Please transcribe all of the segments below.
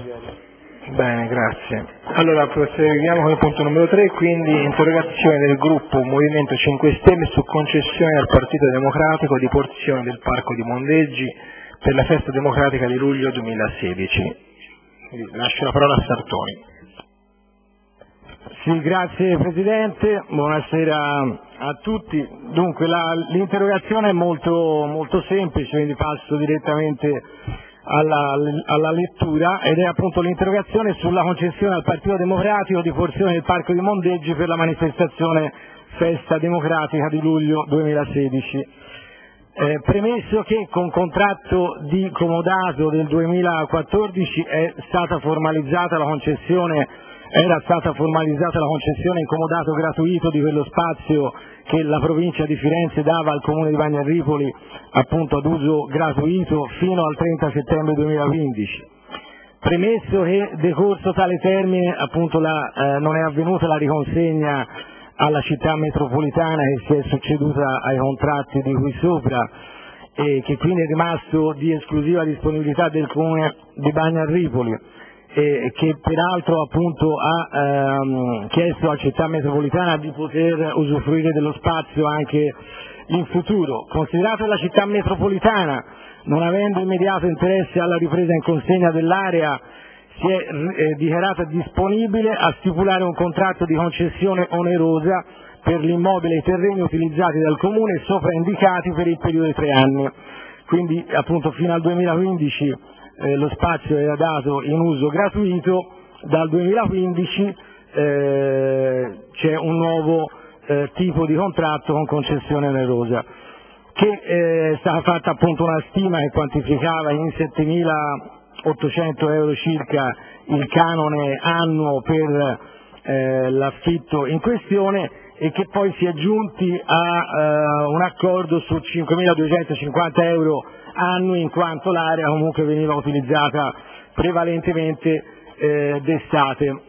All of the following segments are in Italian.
Bene, grazie. Allora proseguiamo con il punto numero 3, quindi interrogazione del gruppo Movimento 5 Stelle su concessione al Partito Democratico di porzione del Parco di Mondeggi per la festa democratica di luglio 2016. Quindi lascio la parola a Sartoni. Sì, grazie Presidente, buonasera a tutti. Dunque l'interrogazione è molto semplice, quindi passo direttamente alla lettura, ed è appunto l'interrogazione sulla concessione al Partito Democratico di porzione del Parco di Mondeggi per la manifestazione Festa Democratica di luglio 2016. Premesso che con contratto di comodato del 2014 era stata formalizzata la concessione in comodato gratuito di quello spazio che la provincia di Firenze dava al comune di Bagnarripoli appunto ad uso gratuito fino al 30 settembre 2015. Premesso che decorso tale termine appunto non è avvenuta la riconsegna alla città metropolitana che si è succeduta ai contratti di qui sopra e che quindi è rimasto di esclusiva disponibilità del comune di Bagnarripoli, e che peraltro appunto ha chiesto alla città metropolitana di poter usufruire dello spazio anche in futuro. Considerato che la città metropolitana, non avendo immediato interesse alla ripresa in consegna dell'area, si è dichiarata disponibile a stipulare un contratto di concessione onerosa per l'immobile e i terreni utilizzati dal comune sopra indicati per il periodo di 3 anni. Quindi appunto fino al 2015 lo spazio era dato in uso gratuito, dal 2015 c'è un nuovo tipo di contratto con concessione onerosa, che è stata fatta appunto una stima che quantificava in 7.800 euro circa il canone annuo per l'affitto in questione, e che poi si è giunti a un accordo su 5.250 euro annui, in quanto l'area comunque veniva utilizzata prevalentemente d'estate.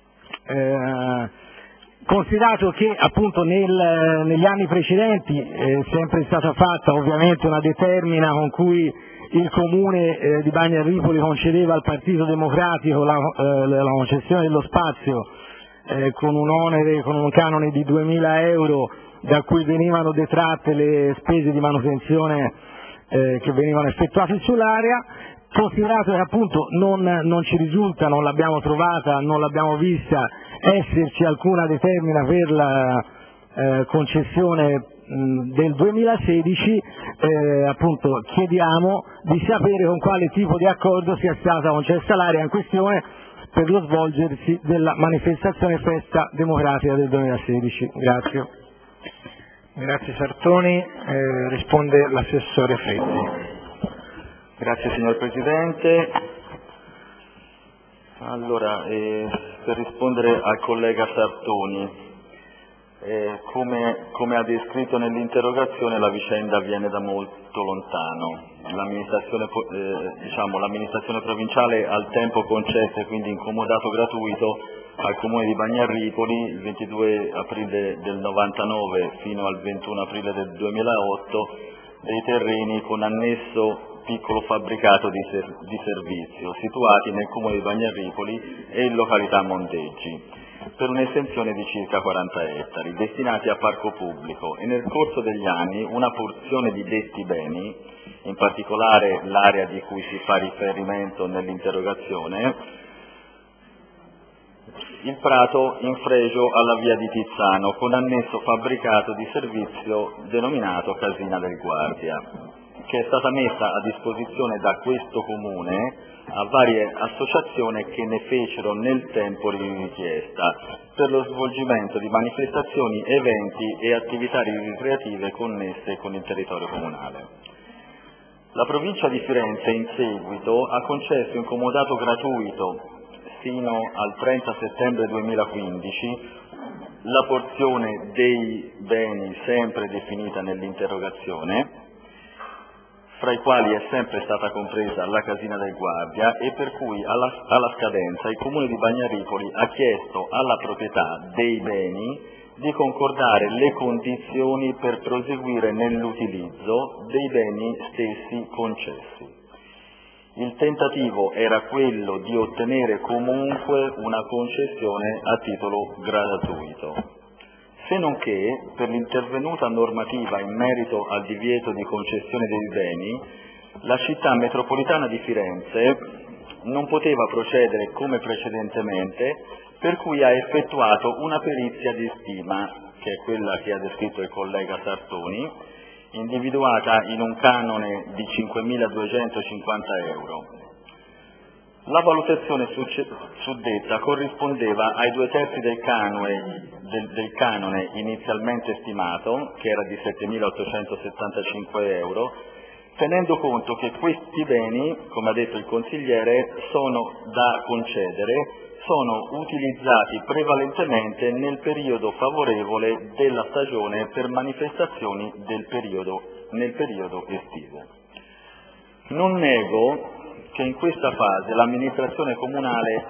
Considerato che appunto negli anni precedenti è sempre stata fatta ovviamente una determina con cui il comune di Bagnarripoli concedeva al Partito Democratico la concessione dello spazio con un canone di 2.000 euro da cui venivano detratte le spese di manutenzione che venivano effettuate sull'area, considerato che appunto non ci risulta, non l'abbiamo trovata, non l'abbiamo vista esserci alcuna determina per la concessione del 2016, appunto chiediamo di sapere con quale tipo di accordo sia stata concessa l'area in questione per lo svolgersi della manifestazione Festa Democratica del 2016. Grazie. Grazie Sartoni. Risponde l'assessore Freddi. Grazie signor Presidente. Allora, per rispondere al collega Sartoni, come ha descritto nell'interrogazione, la vicenda viene da molto lontano. L'amministrazione provinciale al tempo concesse quindi in comodato gratuito al comune di Bagnarripoli il 22 aprile del 99 fino al 21 aprile del 2008 dei terreni con annesso piccolo fabbricato di servizio situati nel comune di Bagnarripoli e in località Mondeggi, per un'estensione di circa 40 ettari destinati a parco pubblico, e nel corso degli anni una porzione di detti beni, in particolare l'area di cui si fa riferimento nell'interrogazione, il prato in fregio alla via di Tizzano con annesso fabbricato di servizio denominato Casina del Guardia, che è stata messa a disposizione da questo comune a varie associazioni che ne fecero nel tempo richiesta per lo svolgimento di manifestazioni, eventi e attività ricreative connesse con il territorio comunale. La provincia di Firenze in seguito ha concesso in comodato gratuito fino al 30 settembre 2015 la porzione dei beni sempre definita nell'interrogazione, fra i quali è sempre stata compresa la Casina del Guardia, e per cui alla scadenza il Comune di Bagnarripoli ha chiesto alla proprietà dei beni di concordare le condizioni per proseguire nell'utilizzo dei beni stessi concessi. il tentativo era quello di ottenere comunque una concessione a titolo gratuito. Se non che, per l'intervenuta normativa in merito al divieto di concessione dei beni, la città metropolitana di Firenze non poteva procedere come precedentemente, per cui ha effettuato una perizia di stima, che è quella che ha descritto il collega Sartoni, individuata in un canone di 5.250 euro. La valutazione suddetta corrispondeva ai 2/3 del canone inizialmente stimato, che era di 7.875 euro, tenendo conto che questi beni, come ha detto il consigliere, sono da concedere, sono utilizzati prevalentemente nel periodo favorevole della stagione per manifestazioni nel periodo estivo. Non nego che in questa fase l'amministrazione comunale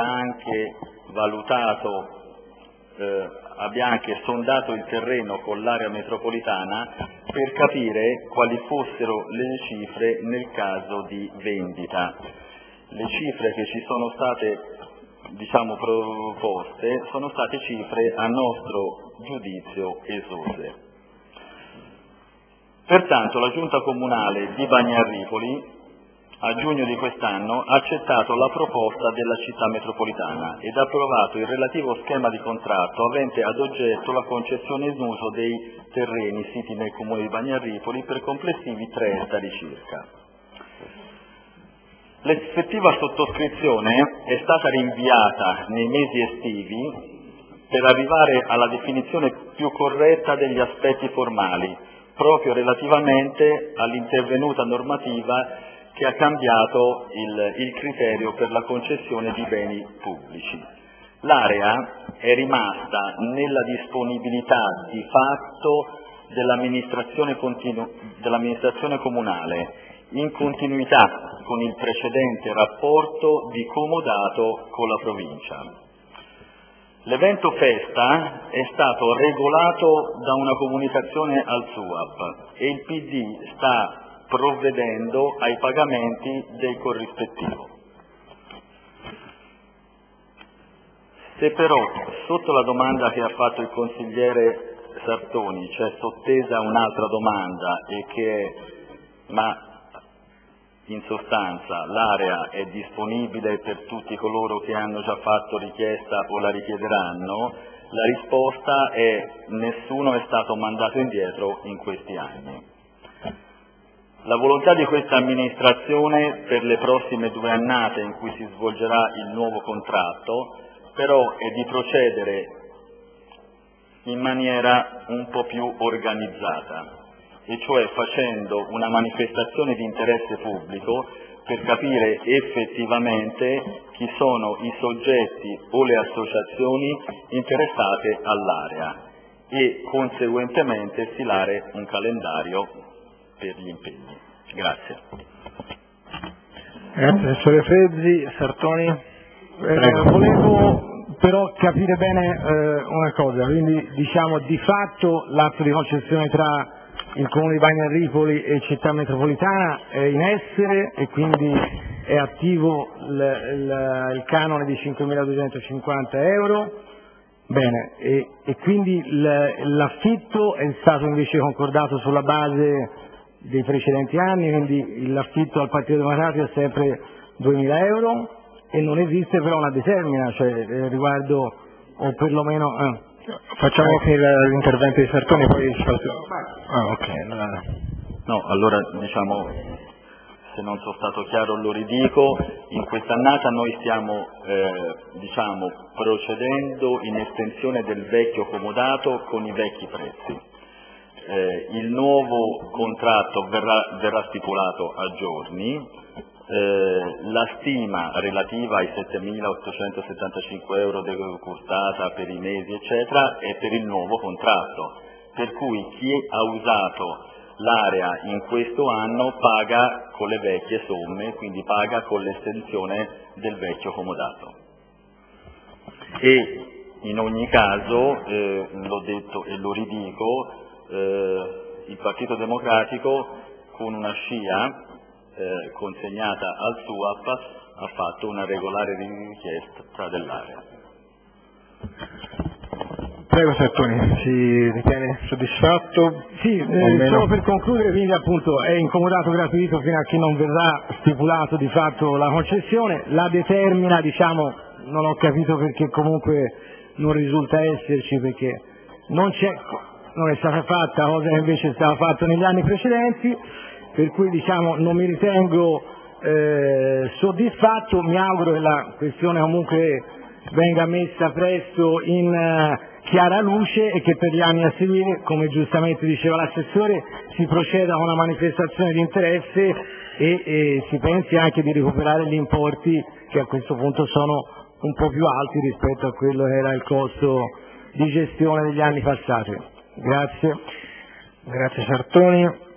abbia anche sondato il terreno con l'area metropolitana per capire quali fossero le cifre nel caso di vendita. Le cifre che ci sono state proposte sono state cifre a nostro giudizio esose. Pertanto la Giunta Comunale di Bagnarripoli a giugno di quest'anno ha accettato la proposta della città metropolitana ed ha approvato il relativo schema di contratto avente ad oggetto la concessione in uso dei terreni siti nel comune di Bagnarripoli per complessivi 3 ettari circa. L'effettiva sottoscrizione è stata rinviata nei mesi estivi per arrivare alla definizione più corretta degli aspetti formali, proprio relativamente all'intervenuta normativa che ha cambiato il criterio per la concessione di beni pubblici. L'area è rimasta nella disponibilità di fatto dell'amministrazione comunale, in continuità con il precedente rapporto di comodato con la provincia. L'evento festa è stato regolato da una comunicazione al SUAP e il PD sta provvedendo ai pagamenti del corrispettivo. Se però sotto la domanda che ha fatto il consigliere Sartoni c'è sottesa un'altra domanda ma in sostanza l'area è disponibile per tutti coloro che hanno già fatto richiesta o la richiederanno, la risposta è: nessuno è stato mandato indietro in questi anni. La volontà di questa amministrazione per le prossime 2 annate in cui si svolgerà il nuovo contratto, però, è di procedere in maniera un po' più organizzata, e cioè facendo una manifestazione di interesse pubblico per capire effettivamente chi sono i soggetti o le associazioni interessate all'area e conseguentemente stilare un calendario per gli impegni. Grazie. Grazie, professore Frezzi. Sartoni? Volevo però capire bene una cosa, quindi diciamo di fatto l'atto di concessione tra il Comune di Bagnarripoli e Città Metropolitana è in essere e quindi è attivo il canone di 5.250 euro. Bene, e quindi l'affitto è stato invece concordato sulla base dei precedenti anni, quindi l'affitto al Partito Democratico è sempre 2.000 euro e non esiste però una determina, cioè riguardo, o perlomeno... Facciamo finire l'intervento di Sartoni, poi ok. No, allora se non sono stato chiaro lo ridico, in quest'annata noi stiamo procedendo in estensione del vecchio comodato con i vecchi prezzi. Il nuovo contratto verrà stipulato a giorni. La stima relativa ai 7.875 euro decurtata per i mesi eccetera è per il nuovo contratto, per cui chi ha usato l'area in questo anno paga con le vecchie somme, quindi paga con l'estensione del vecchio comodato. E in ogni caso, l'ho detto e lo ridico, il Partito Democratico con una scia consegnata al SUAP, ha fatto una regolare richiesta dell'area. Prego Sartoni, si ritiene soddisfatto? Sì, solo per concludere, quindi appunto è incomodato gratuito fino a che non verrà stipulato di fatto la concessione, la determina, diciamo, non ho capito perché comunque non risulta esserci, perché non è stata fatta, cosa che invece è stata fatta negli anni precedenti, per cui diciamo non mi ritengo soddisfatto, mi auguro che la questione comunque venga messa presto in chiara luce e che per gli anni a seguire, come giustamente diceva l'assessore, si proceda con una manifestazione di interesse e si pensi anche di recuperare gli importi che a questo punto sono un po' più alti rispetto a quello che era il costo di gestione degli anni passati. Grazie. Grazie Sartoni.